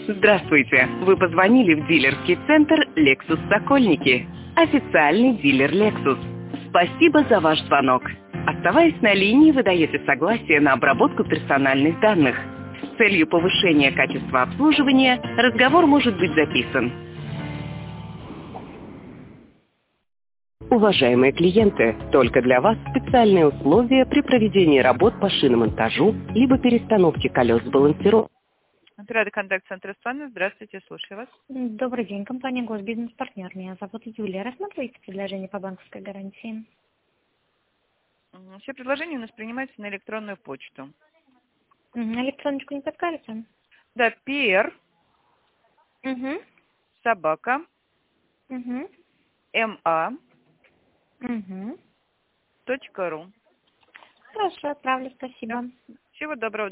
Здравствуйте! Вы позвонили в дилерский центр Lexus Сокольники. Официальный дилер Lexus. Спасибо за ваш звонок. Оставаясь на линии, вы даете согласие на обработку персональных данных. С целью повышения качества обслуживания разговор может быть записан. Уважаемые клиенты, только для вас специальные условия при проведении работ по шиномонтажу либо перестановке колес с балансировки. Отряды контакт-центра с вами. Здравствуйте, слушаю вас. Добрый день, компания Госбизнес-партнер. Меня зовут Юлия. Рассматриваете предложение по банковской гарантии? Все предложения у нас принимаются на электронную почту. Электроночку не подскажете? Да, PR, Угу. собака, Угу. ma.ru. Угу. Хорошо, отправлю, спасибо. Всего доброго.